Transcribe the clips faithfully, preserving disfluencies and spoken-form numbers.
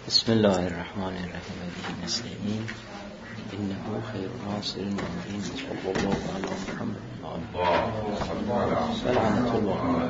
بسم الله الرحمن الرحیم و به نستعین انه خیر ناصر و معین صلی الله علی محمد و آله سلامت الله.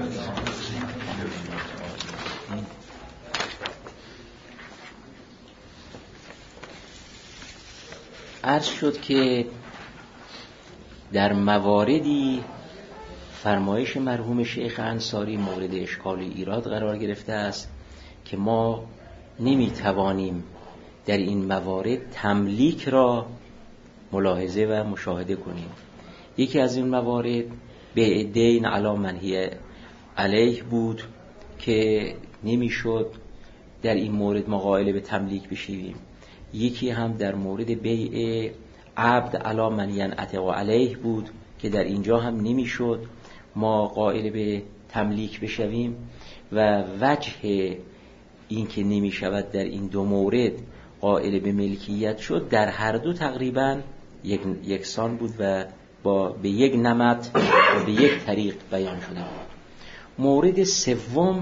عرض شد که در مواردی فرمایش مرحوم شیخ انصاری مورد اشکال و ایراد قرار گرفته است که ما نمیتوانیم در این موارد تملیک را ملاحظه و مشاهده کنیم. یکی از این موارد بیع دین علی من هی علیه بود که نمیشد در این مورد ما قائل به تملیک بشیم. یکی هم در مورد بیع عبد علی من ینعتق علیه بود که در اینجا هم نمیشد ما قائل به تملیک بشویم و وجه این که نمی شود در این دو مورد قائل به ملکیت شد در هر دو تقریبا یک یکسان بود و با به یک نمط و به یک طریق بیان شده بود. مورد سوم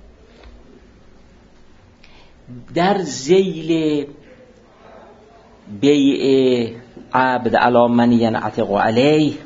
در ذیل بیع عبد علی من ینعتق علیه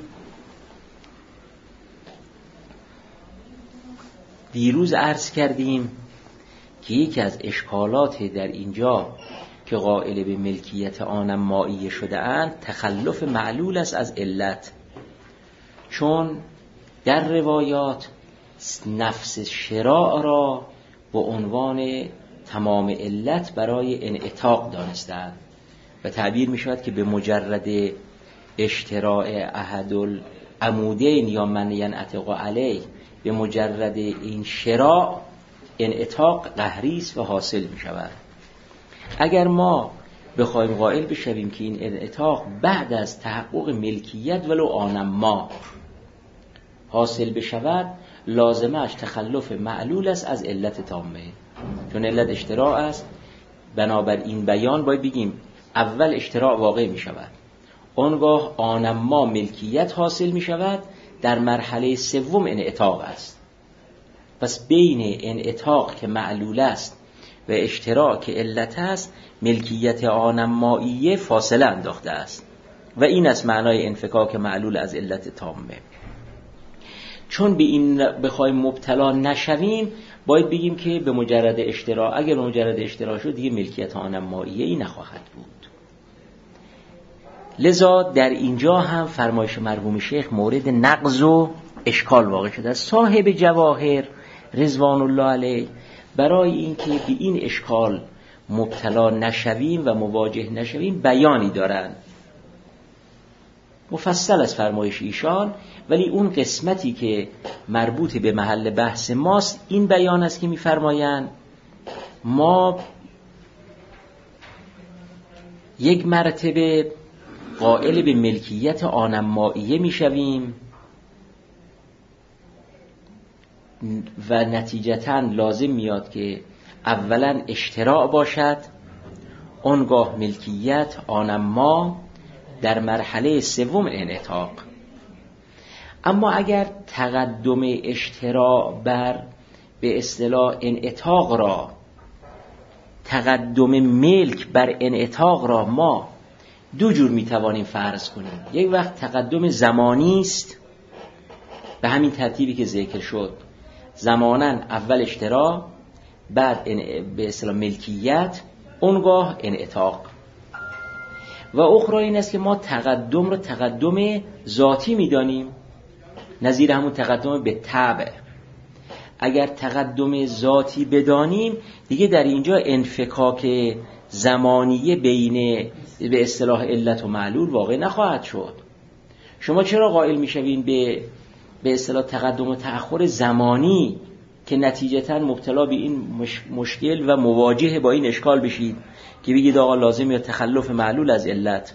دیروز عرض کردیم که یکی از اشکالات در اینجا که قائل به ملکیت آنم مائیه شده اند تخلف معلول است از علت، چون در روایات نفس شراع را به عنوان تمام علت برای انعتاق دانستند و تعبیر می شود که به مجرد اشتراع احد العمودین یا من ینعتق علیه، به مجرد این شراع انعتاق قهری است و حاصل می شود. اگر ما بخوایم قائل بشویم که این انعتاق بعد از تحقق ملکیت ولو آنم ما حاصل بشود، لازمش تخلف معلول است از علت تامه، چون علت اشتراع است. بنابر این بیان باید بگیم اول اشتراع واقع می شود، آنگاه آنم ما ملکیت حاصل می شود، در مرحله سوم انعتاق است. پس بین انعتاق که معلول است و اشتراک که علت است ملکیت آنم مائیه فاصله انداخته است و این است معنای انفکاک معلول از علت تامه. چون به این بخوایم مبتلا نشویم باید بگیم که به مجرد اشتراک، اگر به مجرد اشتراک شد دیگه ملکیت آنم مائیه ای نخواهد بود. لذا در اینجا هم فرمایش مرحوم شیخ مورد نقض و اشکال واقع شده است. صاحب جواهر رضوان الله علیه برای اینکه به این اشکال مبتلا نشویم و مواجه نشویم بیانی دارند مفصل از فرمایش ایشان، ولی اون قسمتی که مربوط به محل بحث ماست این بیان است که می‌فرمایند ما یک مرتبه قائل به ملکیت آنم مائیه می‌شویم و نتیجتاً لازم میاد که اولا اشتراع باشد، آنگاه ملکیت آنم ما، در مرحله سوم انعتاق. اما اگر تقدم اشتراع بر به اصطلاح انعتاق را، تقدم ملک بر انعتاق را ما دو جور میتوانیم فرض کنیم. یک وقت تقدم زمانی است به همین ترتیبی که ذکر شد، زماناً اول اشتراع، بعد به اصطلاح ملکیت، اونگاه انعتاق. و اخرى این است که ما تقدم رو تقدم ذاتی میدانیم، نظیر همون تقدم به تبع. اگر تقدم ذاتی بدانیم دیگه در اینجا انفکاک زمانیه بین به اصطلاح علت و معلول واقع نخواهد شد. شما چرا قائل میشوین به به اصطلاح تقدم و تأخر زمانی که نتیجتاً مبتلا به این مش... مشکل و مواجه با این اشکال بشید که بگید آقا لازم یا تخلف معلول از علت؟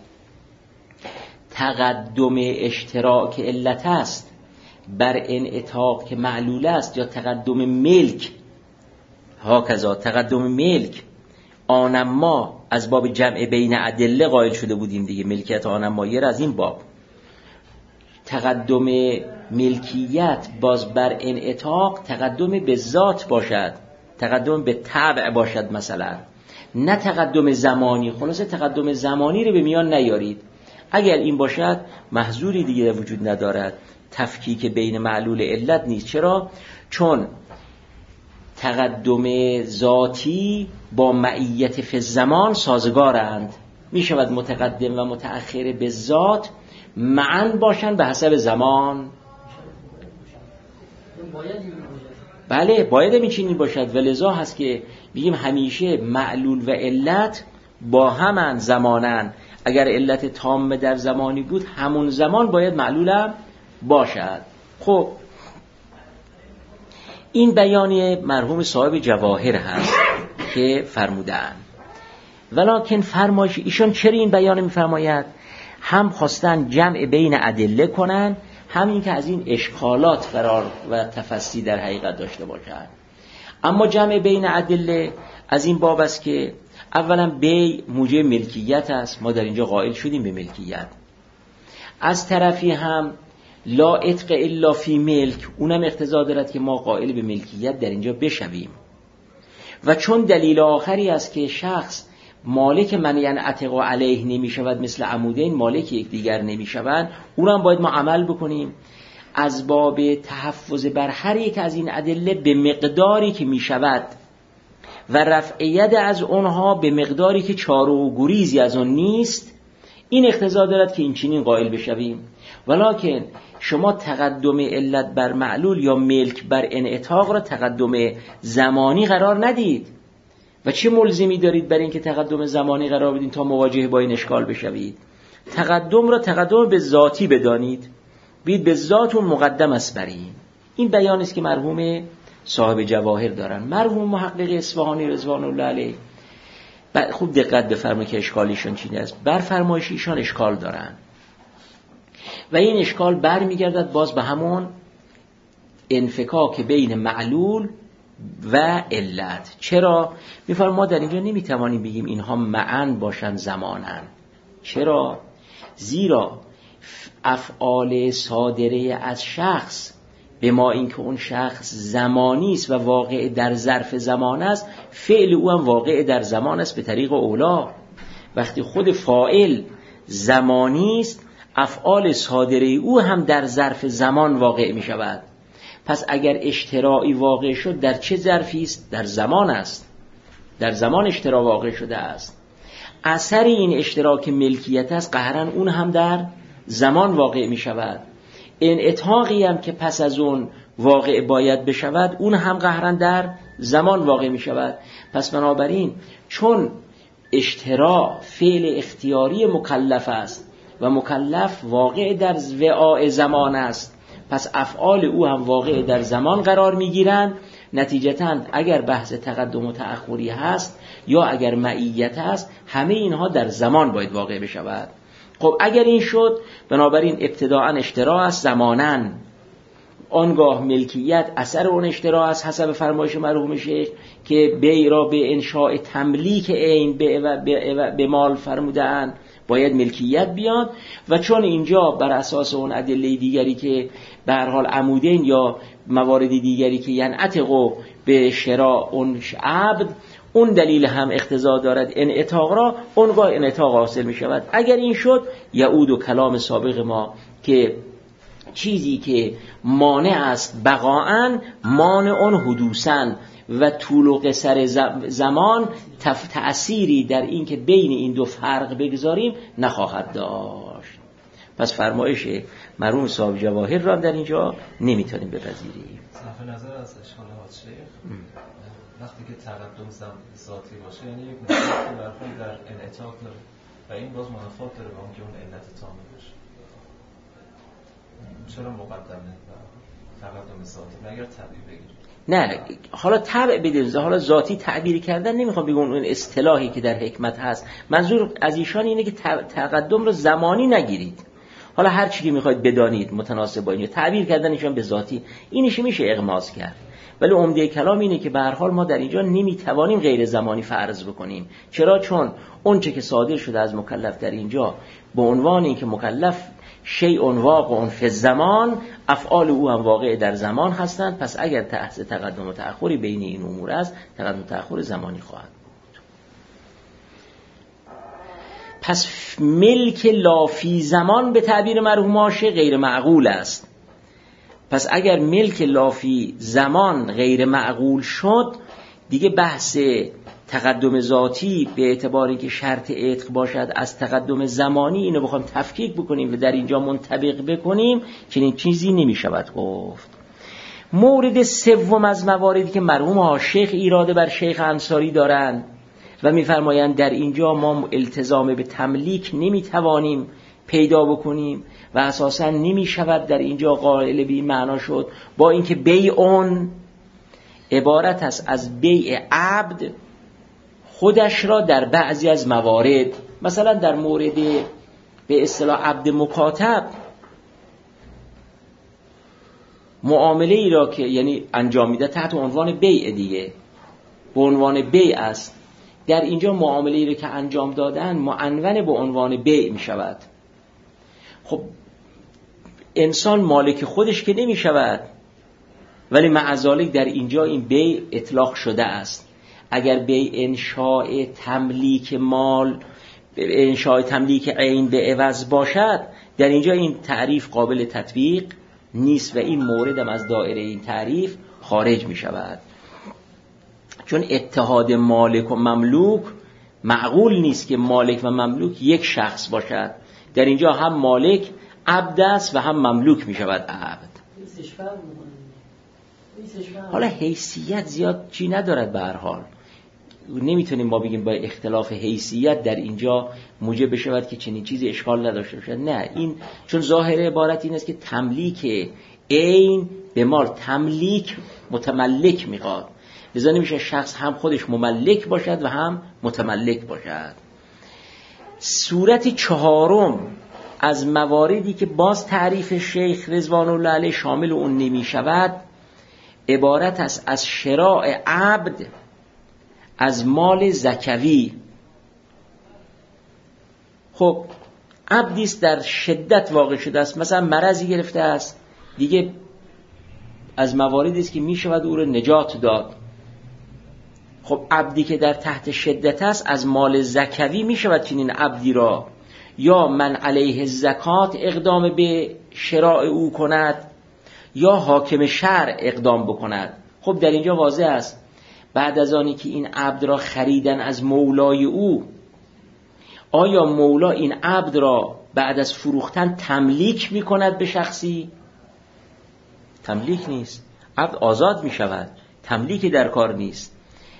تقدم اشتراک علت است بر انعتاق که معلول است، یا تقدم ملک هاکذا تقدم ملک آنم ما از باب جمع بین ادله قائل شده بودیم دیگه، ملکیت آنم ما یر از این باب. تقدم ملکیت باز بر انعتاق تقدم به ذات باشد، تقدم به تبع باشد، مثلا نه تقدم زمانی. خلاصه تقدم زمانی رو به میان نیارید. اگر این باشد محظوری دیگه وجود ندارد، تفکیک بین معلول علت نیست. چرا؟ چون تقدم ذاتی با معیت فی الزمان سازگارند. می شود متقدم و متأخر به ذات معاً باشند به حسب زمان. بله باید این چنین باشد و لذا هست که بگیم همیشه معلول و علت با همن زمانن. اگر علت تام در زمانی بود همون زمان باید معلولم باشد. خب این بیانیه مرحوم صاحب جواهر هست که فرمودن، ولکن فرمایش ایشان چرا این بیان میفرماید؟ هم خواستن جمع بین ادله کنن، همین که از این اشکالات قرار و تفصیل در حقیقت داشته باشند. اما جمع بین ادله از این باب است که اولا بی موجب ملکیت است، ما در اینجا قائل شدیم به ملکیت. از طرفی هم لا عتق الا فی ملک، اونم اقتضا دارد که ما قائل به ملکیت در اینجا بشویم. و چون دلیل آخری است که شخص مالک من یعنی عتق علیه نمی شود، مثل عمودین مالک یک دیگر نمی شوند، اونم باید ما عمل بکنیم از باب تحفظ بر هر یک از این ادله به مقداری که می شود و رفعیت از اونها به مقداری که چاره و گریزی از اون نیست. این اقتضا دارد که این چنین قائل بشویم. ولکن شما تقدم علت بر معلول یا ملک بر انعطاق را تقدم زمانی قرار ندید. و چه ملزمی دارید برای اینکه تقدم زمانی قرار بدین تا مواجه با این اشکال بشوید؟ تقدم را تقدم به ذاتی بدانید، بید به ذاتون مقدم است بر این. این بیان است که مرحوم صاحب جواهر دارن. مرحوم محقق اصفهانی رضوان الله علیه خوب دقت بفرمایید که اشکالیشون چی است. بر فرمایش ایشان اشکال دارن و این اشکال برمیگردد باز به همون انفکاک بین معلول و علت. چرا؟ میفرمایم ما در اینجا نمیتوانیم بگیم اینها معاً باشن زمانن. چرا؟ زیرا افعال صادره از شخص به ما اینکه اون شخص زمانی است و واقع در ظرف زمان است، فعل او هم واقع در زمان است به طریق اولا. وقتی خود فاعل زمانی است، افعال صادره او هم در ظرف زمان واقع می شود. پس اگر اشتراعی واقع شد در چه ظرفی است؟ در زمان است. در زمان اشتراع واقع شده است. اثر این اشتراک ملکیت است، قهرن اون هم در زمان واقع می شود. انعطاقی هم که پس از اون واقع باید بشود، اون هم قهرن در زمان واقع می شود. پس بنابراین چون اشتراع فعل اختیاری مکلف است و مکلف واقع در وعاء زمان است، پس افعال او هم واقع در زمان قرار می گیرند. نتیجتاً اگر بحث تقدم و تأخری هست یا اگر معیت هست، همه اینها در زمان باید واقع بشود. خب اگر این شد، بنابراین ابتداءً اشتراع است زماناً، آنگاه ملکیت اثر اون اشتراع است حسب فرمایش مرحوم شیخ که بی را به انشاء تملیک عین به, به, به مال فرمودن باید ملکیت بیاد. و چون اینجا بر اساس اون ادله دیگری که به هر حال عمودین یا موارد دیگری که ینعتقو به شراء اون عبد، اون دلیل هم اقتضا دارد انعطاق را، اونگاه انعطاق حاصل می شود. اگر این شد یعود و کلام سابق ما که چیزی که مانع است بقاءً مانع اون حدوثاً و طول و قصر زمان تأثیری در این که بین این دو فرق بگذاریم نخواهد داشت. پس فرمایش مرحوم صاحب جواهر را در اینجا نمیتونیم بپذیریم. صرف نظر از اشکالات شیخ، وقتی که تقدم ذاتی باشه یعنی یک منافات برخوری در انعطاق داره و این باز منافات داره با اون که اون علت تامه باشه. چرا مقدمه تقدم ذاتی مگر طبیعی بگیریم؟ نه، حالا تبع بدیم، حالا ذاتی تعبیر کردن نمیخوام بگم اون اصطلاحی که در حکمت هست. منظور از ایشان اینه که تقدم رو زمانی نگیرید. حالا هر چی که میخواید بدانید متناسب با این تعبیر کردن ایشان به ذاتی، اینش میشه اغماض کرد. ولی عمده کلام اینه که به هر حال ما در اینجا نمیتوانیم غیر زمانی فرض بکنیم. چرا؟ چون اون چه که صادر شده از مکلف در اینجا به عنوان اینکه مکلف شیء واقع فی الزمان، افعال او هم واقع در زمان هستند. پس اگر تحت تقدم و تأخری بین این امور است، تقدم و تأخر زمانی خواهد بود. پس ملک لافی زمان به تعبیر مرحوم عاشق غیر معقول است. پس اگر ملک لافی زمان غیر معقول شد، دیگه بحث تقدم ذاتی به اعتبار اینکه شرط عتق باشد از تقدم زمانی اینو بخوام تفکیک بکنیم و در اینجا منطبق بکنیم، چنین چیزی نمی شود گفت. مورد سوم از مواردی که مرحوم عاشق ایراده بر شیخ انصاری دارند و می‌فرمایند در اینجا ما التزام به تملیک نمی‌توانیم پیدا بکنیم و اساساً نمی‌شود در اینجا قائل به این معنا شد، با اینکه بیعون عبارت است از بیع عبد خودش را در بعضی از موارد، مثلا در مورد به اصطلاح عبد مکاتب، معامله ای را که یعنی انجام میده تحت عنوان بیع دیگه به عنوان بیع است، در اینجا معامله ای را که انجام دادن معنون به عنوان بیع می شود. خب انسان مالک خودش که نمی شود، ولی معذالک در اینجا این بیع اطلاق شده است. اگر بیع انشاء تملیک مال، انشاء تملیک عین به عوض باشد، در اینجا این تعریف قابل تطبیق نیست و این مورد هم از دایره این تعریف خارج می شود، چون اتحاد مالک و مملوک معقول نیست که مالک و مملوک یک شخص باشد. در اینجا هم مالک عبد است و هم مملوک می شود عبد. حالا حیثیت زیاد چی ندارد، به هر حال نمیتونیم ما بگیم با اختلاف حیثیت در اینجا موجب بشود که چنین چیزی اشکال نداشته باشد. نه، این چون ظاهر عبارت این است که تملیک عین به مال تملیک متملک میخواد، لذا نمیشه شخص هم خودش مملک باشد و هم متملک باشد. صورت چهارم از مواردی که باز تعریف شیخ رضوان الله علیه شامل اون نمی شود، عبارت است از شراء عبد از مال زکوی. خب عبدی است در شدت واقع شده است، مثلا مرضی گرفته است، دیگه از مواردی است که می شود او را نجات داد. خب عبدی که در تحت شدت است از مال زکوی می شود چنین عبدی را یا من علیه زکات اقدام به شراء او کند یا حاکم شرع اقدام بکند. خب در اینجا واضح است بعد از آنی که این عبد را خریدن از مولای او، آیا مولا این عبد را بعد از فروختن تملیک می کند به شخصی؟ تملیک نیست، عبد آزاد می شود، تملیک در کار نیست.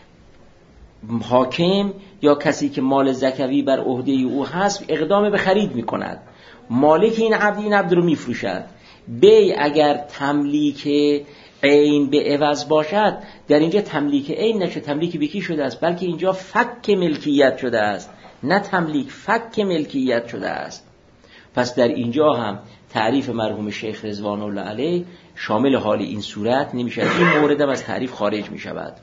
حاکم یا کسی که مال زکوی بر عهده او هست اقدام به خرید می کند، مالک این عبد این عبد رو می فروشد. بی اگر تملیک عین به عوض باشد، در اینجا تملیک عین نشه، تملیک به کی شده است؟ بلکه اینجا فک ملکیت شده است، نه تملیک، فک ملکیت شده است. پس در اینجا هم تعریف مرحوم شیخ رضوان الله علیه شامل حال این صورت نمی شود، این مورد هم از تعریف خارج می شود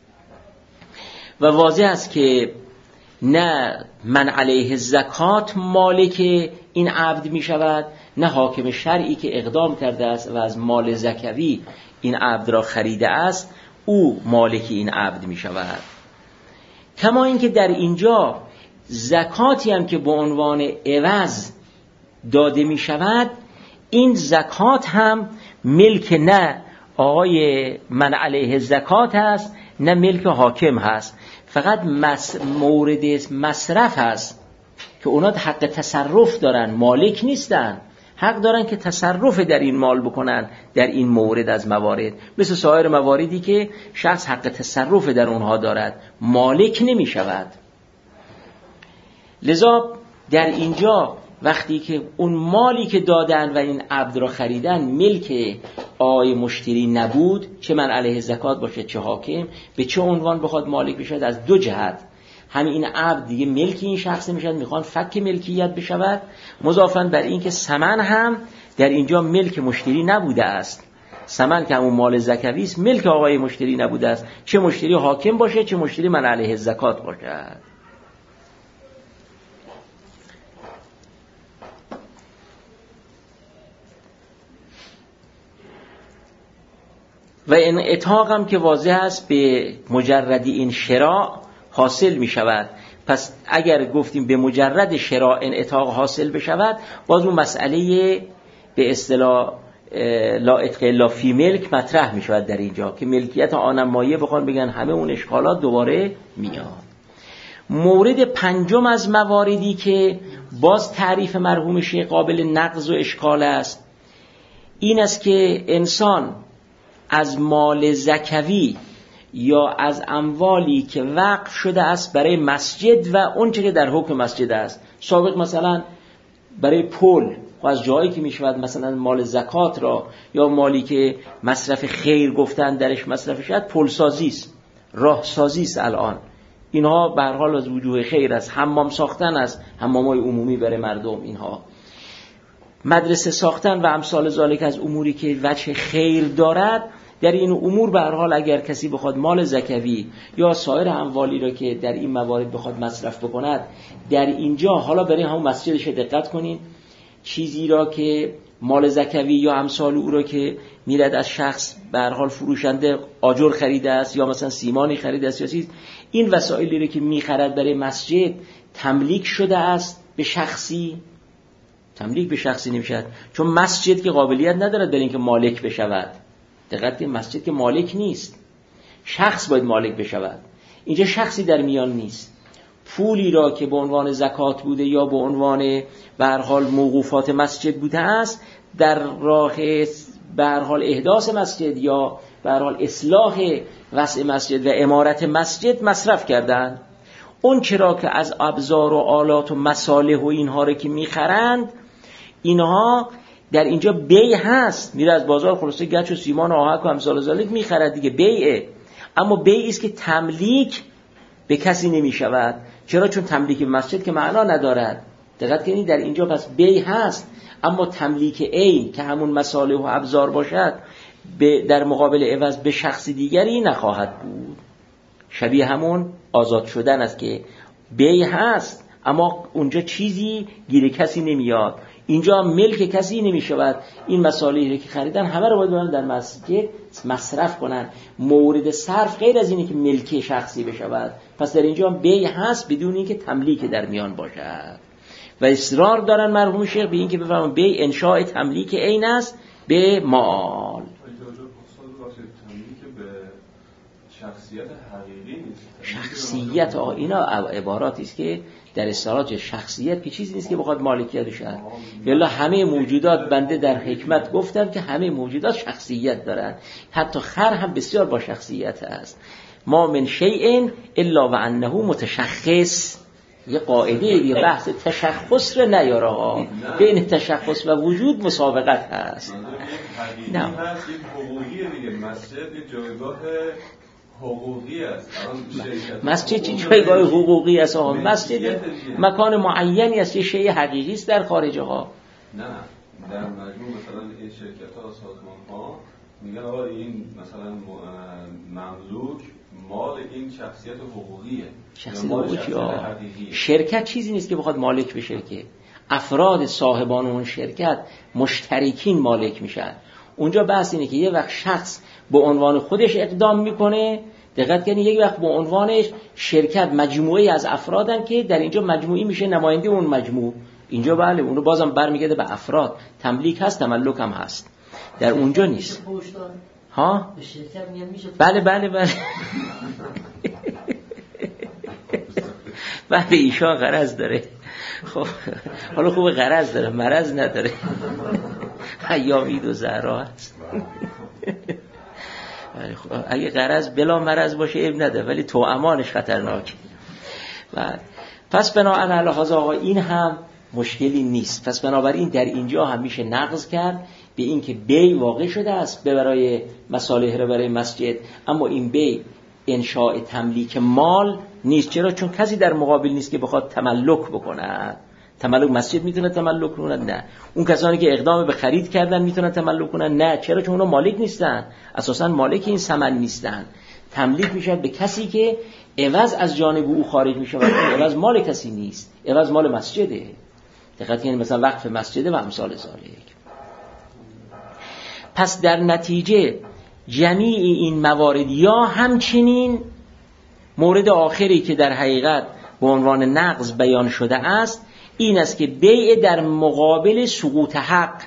و واضح است که نه من علیه زکات مالک این عبد می شود، نه حاکم شرعی که اقدام کرده است و از مال زکوی این عبد را خریده است او مالک این عبد می شود. کما اینکه در اینجا زکاتی هم که به عنوان عوض داده می شود، این زکات هم ملک نه آقای من علیه زکات هست نه ملک حاکم هست، فقط مس مورد مصرف هست که اونا حق تصرف دارن، مالک نیستن، حق دارن که تصرف در این مال بکنن در این مورد از موارد، مثل سایر مواردی که شخص حق تصرف در اونها دارد، مالک نمی شود. لذا در اینجا وقتی که اون مالی که دادن و این عبد را خریدن ملک آقای مشتری نبود، چه من علیه زکات باشه چه حاکم، به چه عنوان بخواد مالک بشود؟ از دو جهت، همین این عبد دیگه ملک این شخص میشد، میخوان فک ملکیت بشود، مضافاً بر این که ثمن هم در اینجا ملک مشتری نبوده است، ثمن که همون مال زکوی است ملک آقای مشتری نبوده است، چه مشتری حاکم باشه چه مشتری من علیه زکات باشد. و این اتاق هم که واضح است به مجردی این شراء حاصل می شود. پس اگر گفتیم به مجرد شراء انعتاق حاصل بشود، باز اون مسئله به اصطلاح لا اتق الا فی ملک مطرح می شود در اینجا که ملکیت آنم مایه بخوان بگن همه اون اشکالات دوباره میاد. مورد پنجم از مواردی که باز تعریف مرحوم شیخ قابل نقض و اشکال است این است که انسان از مال زکوی یا از اموالی که وقف شده است برای مسجد و اون چه که در حکم مسجد است، سابق مثلا برای پل و از جایی که می شود مثلا مال زکات را یا مالی که مصرف خیر گفتن درش مصرف شد، پل سازی است، راه سازی است، الان اینها به هر حال از وجوه خیر است، حمام ساختن است، حمامای عمومی برای مردم، اینها مدرسه ساختن و امثال ذالک از اموری که وجه خیر دارد. در این امور به هر حال اگر کسی بخواد مال زکوی یا سایر اموالی را که در این موارد بخواد مصرف بکند، در اینجا حالا برای همون مسجدش دقت کنین، چیزی را که مال زکوی یا امثال او را که میرد از شخص به هر حال فروشنده آجر خریده است یا مثلا سیمانی خریده است یا چیز، این وسایلی را که میخرد برای مسجد تملیک شده است به شخصی، تملیک به شخصی نمیشد، چون مسجد که قابلیت ندارد برای اینکه مالک بشود. دقت کنید، مسجد که مالک نیست، شخص باید مالک بشود. اینجا شخصی در میان نیست. پولی را که به عنوان زکات بوده یا به عنوان به هر حال موقوفات مسجد بوده است، در راه به هر حال احداث مسجد یا به هر حال اصلاح وسع مسجد و عمارت مسجد مصرف کردند. اون چرا که از ابزار و آلات و مصالح و اینها رو که میخرند، اینها در اینجا بیع هست، میره از بازار خلاصه گچ و سیمان و آهک و امثال ذالک میخرد دیگه، بیعه. اما بیعی است که تملیک به کسی نمیشود. چرا؟ چون تملیک به مسجد که معنا ندارد. دقت کنید در اینجا پس بیع هست، اما تملیک عین که همون مصالح و ابزار باشد به در مقابل عوض به شخص دیگری نخواهد بود. شبیه همون آزاد شدن است که بیع هست اما اونجا چیزی گیر کسی نمیاد، اینجا ملک کسی نمیشود. این مصالحی که خریدن همه رو باید برن در مسجد مصرف کنن. مورد صرف غیر از اینه که ملک شخصی بشود. پس در اینجا بیع هست بدون اینکه تملیک در میان باشد. و اصرار دارن مرحوم شیخ به اینکه بفرمایند بیع انشاء تملیک عین است به مال. شخصیت حقیقی نیست. شخصیت اینا عباراتی است که در اصطلاح شخصیت که چیزی نیست که بخواد مالکیت بشه. یلا همه موجودات بنده در حکمت گفتم که همه موجودات شخصیت دارن، حتی خر هم بسیار با شخصیت است. ما من شیء الا و انه متشخص. یه قاعده یه بحث تشخص رو نیاره، بین تشخص و وجود مسابقت هست. نه هست یک حقوقی دیگه، مسجد یک جایگاه حقوقی است. مسجد چه جایگاه حقوقی است؟ آقا مسجد مکان معینی است، یه شیء حقیقی است در خارج ها. نه در مجموع مثلا این شرکت ها سازمان ها میگن آقا این مثلا مملوک مال این شخصیت حقوقیه. شخصیت حقوقی شرکت چیزی نیست که بخواد مالک بشه، که افراد صاحبان اون شرکت مشترکین مالک میشن. اونجا بحث اینه که یه وقت شخص به عنوان خودش اقدام میکنه، دقت کنید، یک وقت به عنوانش شرکت مجموعی از افرادن که در اینجا مجموعی میشه نماینده اون مجموع. اینجا بله اونو بازم برمیگرده به افراد، تملیک هست، تملک هم هست، در اونجا نیست. ها؟ به شرکت میگن میشه. بله بله بله. بله ایشان غرض داره. خب حالا خوب غرض داره، مرض نداره. ایامید و زهرا هست. اگه غرض بلا مرض باشه عیب نداره، ولی تو امانش خطرناکه. پس بنابراین علی هذا آقا این هم مشکلی نیست. پس بنابراین در اینجا هم میشه نقض کرد به این که بیع واقع شده است به برای مصالح را برای مسجد، اما این بیع انشاء تملیک مال نیست. چرا؟ چون کسی در مقابل نیست که بخواد تملک بکنه. تملک مسجد میتونه تملک کنه؟ نه. اون کسانی که اقدام به خرید کردن میتونن تملک کنن؟ نه. چرا؟ چون اونا مالک نیستن، اساسا مالک این ثمن نیستن. تملیک میشه به کسی که عوض از جانب او خارج میشه و اون عوض مال کسی نیست، عوض مال مسجده. دقت کنید، مثلا وقف مسجده و امثال ذالک. پس در نتیجه جمیع این موارد یا همچنین مورد آخری که در حقیقت به عنوان نقض بیان شده است این است که بیع در مقابل سقوط حق.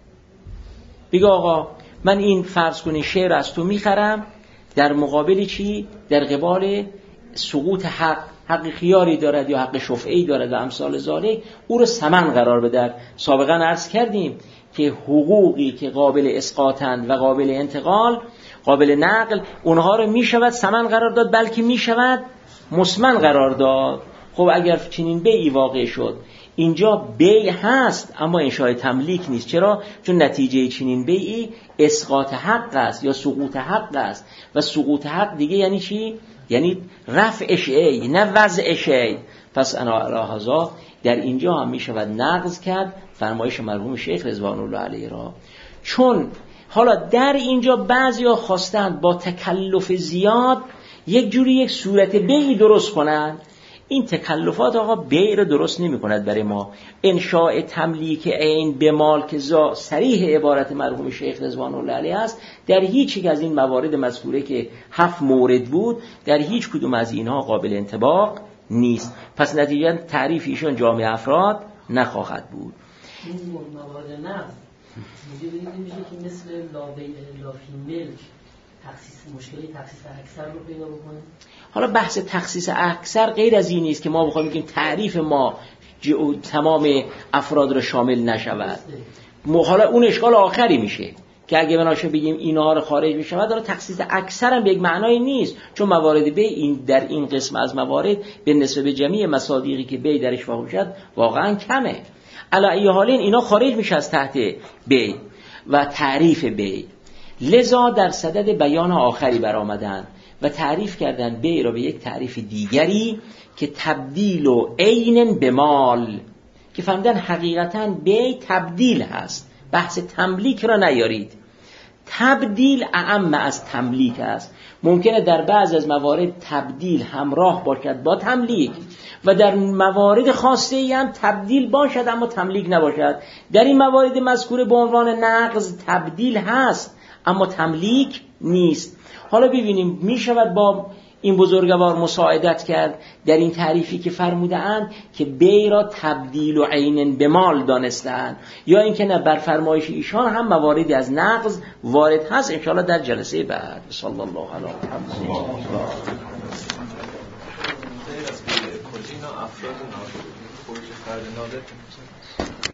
بگه آقا من این فرض کنی شعر از تو میخرم در مقابل چی؟ در قبال سقوط حق، حق خیاری دارد یا حق شفعی دارد و امثال ذالک، او رو ثمن قرار بده. سابقا عرض کردیم که حقوقی که قابل اسقاطند و قابل انتقال، قابل نقل، اونها رو میشود ثمن قرار داد، بلکه میشود مثمن قرار داد. خب اگر چنین بیعی واقع شد، اینجا بیع هست اما انشاء تملیک نیست. چرا؟ چون نتیجه چنین بیعی اسقاط حق است یا سقوط حق است، و سقوط حق دیگه یعنی چی؟ یعنی رفع شیء نه وضع شیء. پس انا علی هذا در اینجا هم می شود نقض کرد فرمایش مرحوم شیخ رضوان الله علیه را. چون حالا در اینجا بعضیا خواستند با تکلف زیاد یک جوری یک صورت بیعی درست کنند. این تکلفات آقا بیع رو درست نمی کند برای ما. انشاء تملیک عین به مال که صریح عبارت مرحوم شیخ رضوان الله علیه است، در هیچ یک از این موارد مذکوره که هفت مورد بود، در هیچ کدوم از اینها قابل انطباق نیست. پس نتیجه تعریف ایشان جامع افراد نخواهد بود. این موارد نقض میگه میشه که مثل لا بیع لا فی ملک تخصیص مشکلی تخصیص اکثر رو پیدا بکنه. حالا بحث تخصیص اکثر غیر از این نیست که ما بخوایم بگیم تعریف ما تمام افراد رو شامل نشود. حالا اون اشکال آخری میشه که اگه بناشه بگیم اینها رو خارج میشود، حالا تخصیص اکثر هم به یک معنای نیست، چون موارد بی این در این قسم از موارد به نسبت به جمعی مصادیقی که بی درش واقع شد واقعا کمه. علی ای حالین اینا خارج میشه از تحت بی و تعریف بی. لذا در صدد بیان آخری برآمدن و تعریف کردن بی را به یک تعریف دیگری که تبدیل و عین به مال، که فهمیدن حقیقتا بی تبدیل هست، بحث تملیک را نیارید. تبدیل اعم از تملیک است. ممکنه در بعض از موارد تبدیل همراه باشد با تملیک و در موارد خاصه ای هم تبدیل باشد اما تملیک نباشد. در این موارد مذکور به عنوان نقض تبدیل هست اما تملیک نیست. حالا ببینیم می شود با این بزرگوار مساعدت کرد در این تعریفی که فرمودند که بی را تبدیل و عین به مال دانستند، یا اینکه نه بر فرمایش ایشان هم مواردی از نقض وارد هست. انشاءالله در جلسه بعد. صلی الله علی محمد. افراد نادر